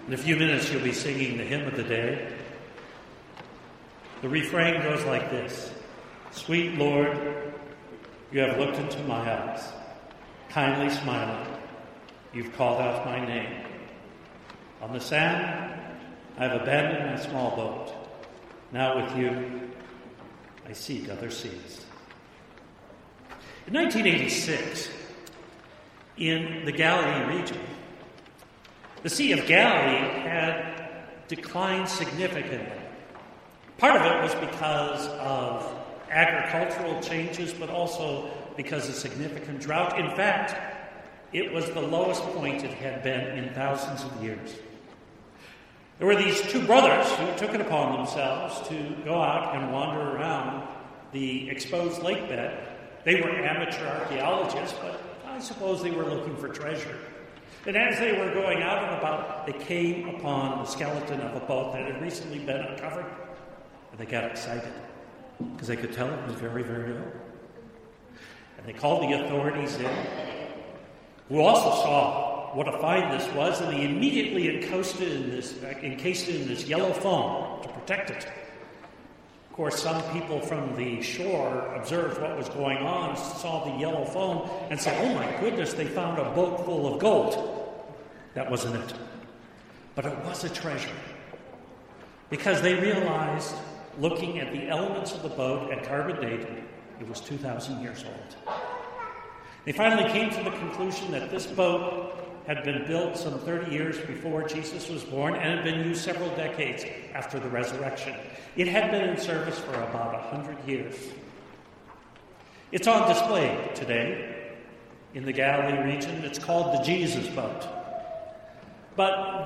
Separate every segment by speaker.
Speaker 1: In a few minutes, you'll be singing the hymn of the day. The refrain goes like this: Sweet Lord, you have looked into my eyes, kindly smiling, you've called out my name. On the sand, I have abandoned my small boat. Now with you, I seek other seas. In 1986, in the Galilee region, the Sea of Galilee had declined significantly. Part of it was because of agricultural changes, but also because of significant drought. In fact, it was the lowest point it had been in thousands of years. There were these two brothers who took it upon themselves to go out and wander around the exposed lake bed. They were amateur archaeologists, but I suppose they were looking for treasure. And as they were going out and about, they came upon the skeleton of a boat that had recently been uncovered. And they got excited because they could tell it was very, very old. And they called the authorities in, who also saw what a find this was, and they immediately encased it in this yellow foam to protect it. Of course, some people from the shore observed what was going on, saw the yellow foam, and said, "Oh my goodness, they found a boat full of gold." That wasn't it. But it was a treasure. Because they realized, looking at the elements of the boat and carbon dating, it was 2,000 years old. They finally came to the conclusion that this boat had been built some 30 years before Jesus was born and had been used several decades after the resurrection. It had been in service for about 100 years. It's on display today in the Galilee region. It's called the Jesus boat. But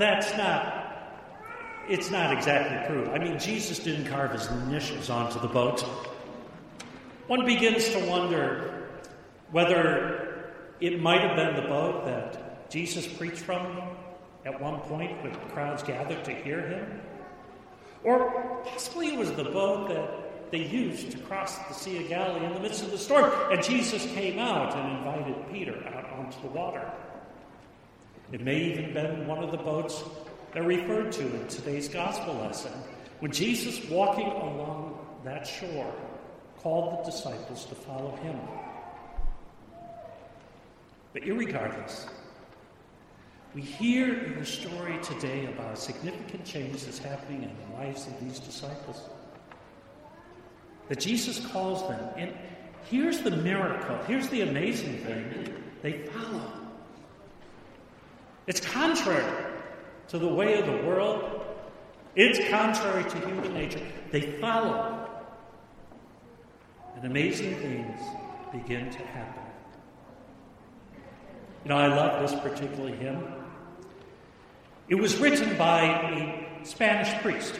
Speaker 1: it's not exactly true. I mean, Jesus didn't carve his initials onto the boat. One begins to wonder whether it might have been the boat that Jesus preached from at one point when crowds gathered to hear him. Or possibly it was the boat that they used to cross the Sea of Galilee in the midst of the storm, and Jesus came out and invited Peter out onto the water. It may even been one of the boats they're referred to in today's gospel lesson, when Jesus, walking along that shore, called the disciples to follow him. But irregardless, we hear in the story today about a significant change that's happening in the lives of these disciples. That Jesus calls them, and here's the miracle, here's the amazing thing, they follow. It's contrary to the way of the world. It's contrary to human nature. They follow. And amazing things begin to happen. You know, I love this particular hymn. It was written by a Spanish priest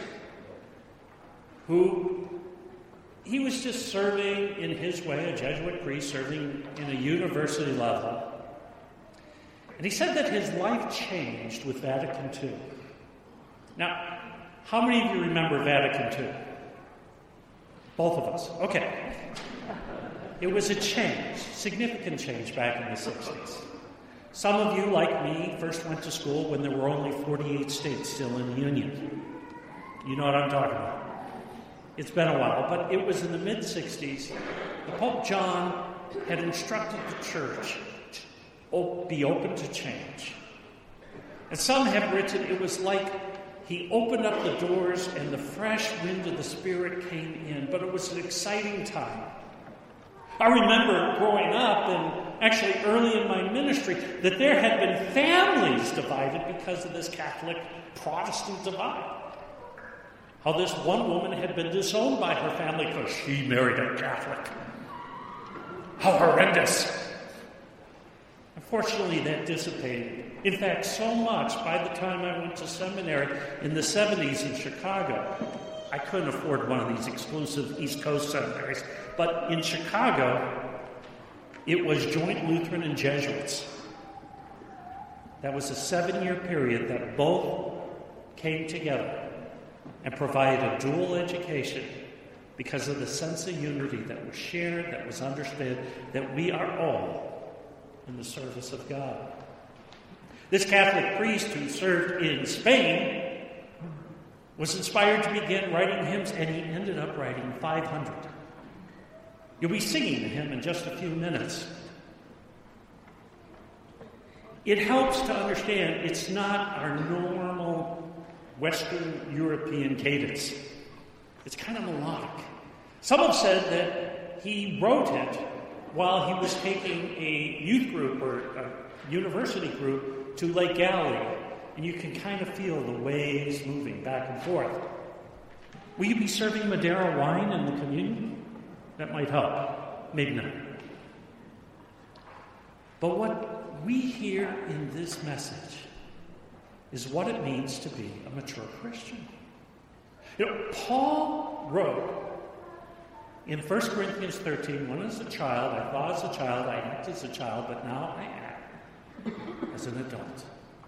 Speaker 1: who, he was just serving in his way, a Jesuit priest serving in a university level. And he said that his life changed with Vatican II. Now, how many of you remember Vatican II? Both of us. Okay. It was a change, significant change back in the 60s. Some of you, like me, first went to school when there were only 48 states still in the Union. You know what I'm talking about. It's been a while, but it was in the mid-60s. The Pope John had instructed the church to be open to change. And some have written it was like he opened up the doors and the fresh wind of the Spirit came in, but it was an exciting time. I remember growing up, and actually early in my ministry, that there had been families divided because of this Catholic-Protestant divide. How this one woman had been disowned by her family because she married a Catholic. How horrendous. Unfortunately, that dissipated. In fact, so much, by the time I went to seminary in the 70s in Chicago, I couldn't afford one of these exclusive East Coast seminaries, but in Chicago, it was joint Lutheran and Jesuits. That was a 7-year period that both came together and provided a dual education because of the sense of unity that was shared, that was understood, that we are all in the service of God. This Catholic priest who served in Spain was inspired to begin writing hymns, and he ended up writing 500. You'll be singing the hymn in just a few minutes. It helps to understand it's not our normal Western European cadence. It's kind of melodic. Some have said that he wrote it while he was taking a youth group or a university group to Lake Galilee, and you can kind of feel the waves moving back and forth. Will you be serving Madeira wine in the communion? That might help. Maybe not. But what we hear in this message is what it means to be a mature Christian. Paul wrote in 1 Corinthians 13, when as a child, I thought as a child, I acted as a child, but now I act as an adult.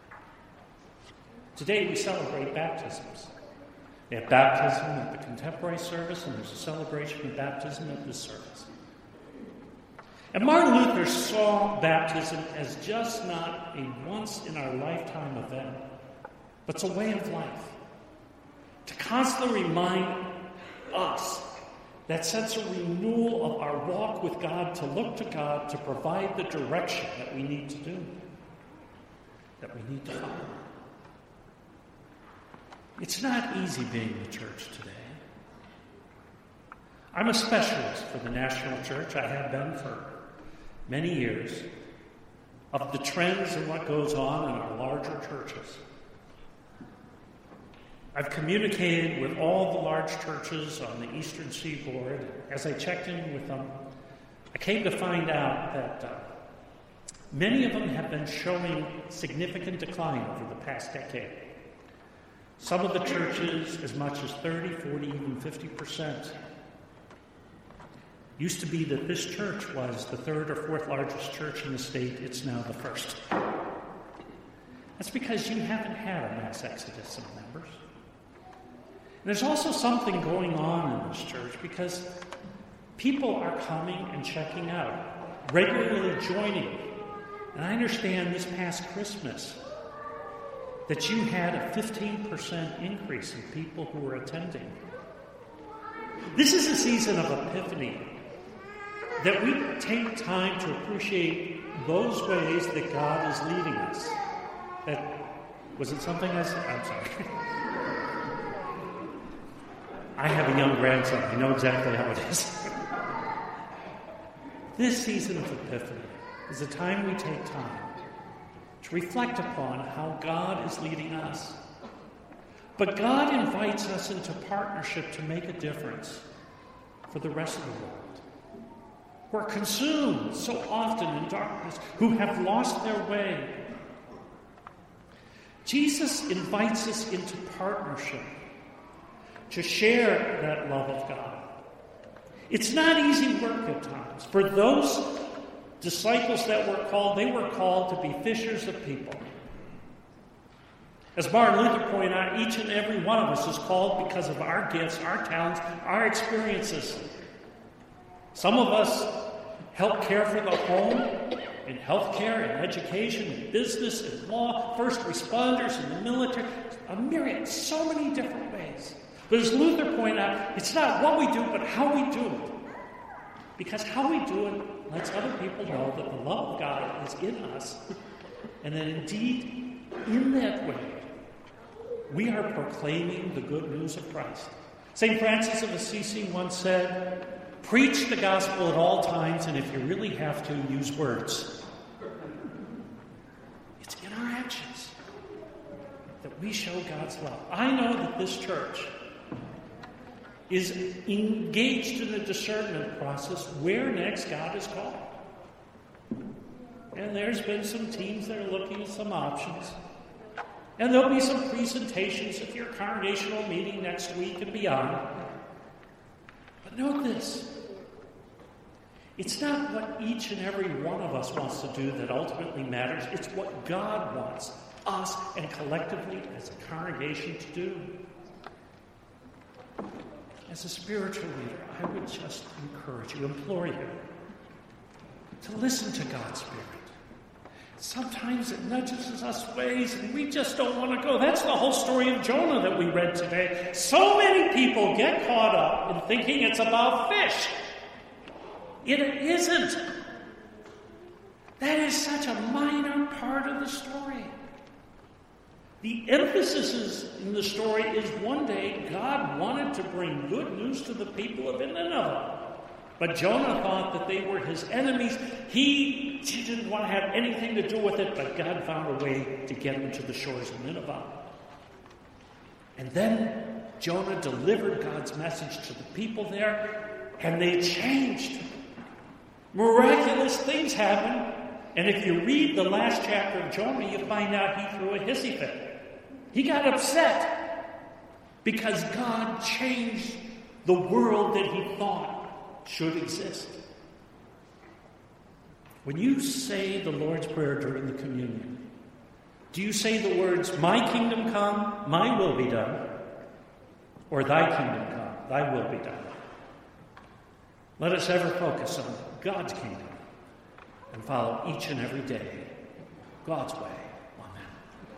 Speaker 1: Today we celebrate baptisms. We have baptism at the contemporary service, and there's a celebration of baptism at this service. And Martin Luther saw baptism as just not a once-in-our-lifetime event, but it's a way of life. To constantly remind us that sense of renewal of our walk with God, to look to God to provide the direction that we need to do, that we need to follow. It's not easy being the church today. I'm a specialist for the National Church. I have been for many years, of the trends and what goes on in our larger churches. I've communicated with all the large churches on the Eastern Seaboard. As I checked in with them, I came to find out that many of them have been showing significant decline over the past decade. Some of the churches as much as 30, 40, even 50%. Used to be that this church was the third or fourth largest church in the state. It's now the first. That's because you haven't had a mass exodus of members. And there's also something going on in this church because people are coming and checking out, regularly joining. And I understand this past Christmas that you had a 15% increase in people who were attending. This is a season of epiphany, that we take time to appreciate those ways that God is leading us. Was it something I said? I'm sorry. I have a young grandson. I know exactly how it is. This season of Epiphany is a time we take time to reflect upon how God is leading us. But God invites us into partnership to make a difference for the rest of the world, who are consumed so often in darkness, who have lost their way. Jesus invites us into partnership to share that love of God. It's not easy work at times. For those disciples that were called, they were called to be fishers of people. As Martin Luther pointed out, each and every one of us is called because of our gifts, our talents, our experiences. Some of us help care for the home, in healthcare, in education, in business, in law, first responders, in the military, a myriad, so many different ways. But as Luther pointed out, it's not what we do, but how we do it. Because how we do it lets other people know that the love of God is in us, and that indeed, in that way, we are proclaiming the good news of Christ. St. Francis of Assisi once said, "Preach the gospel at all times, and if you really have to, use words." It's in our actions that we show God's love. I know that this church is engaged in the discernment process where next God is called. And there's been some teams that are looking at some options. And there'll be some presentations at your congregational meeting next week and beyond. But note this. It's not what each and every one of us wants to do that ultimately matters. It's what God wants us and collectively as a congregation to do. As a spiritual leader, I would just encourage you, implore you, to listen to God's Spirit. Sometimes it nudges us ways and we just don't want to go. That's the whole story of Jonah that we read today. So many people get caught up in thinking it's about fish. It isn't. That is such a minor part of the story. The emphasis in the story is one day God wanted to bring good news to the people of Nineveh. But Jonah thought that they were his enemies. He didn't want to have anything to do with it, but God found a way to get him to the shores of Nineveh. And then Jonah delivered God's message to the people there, and they changed. Miraculous things happened. And if you read the last chapter of Jonah, you find out he threw a hissy fit. He got upset because God changed the world that he thought should exist. When you say the Lord's Prayer during the communion, do you say the words, "My kingdom come, my will be done," or "Thy kingdom come, thy will be done"? Let us ever focus on God's kingdom and follow each and every day God's way.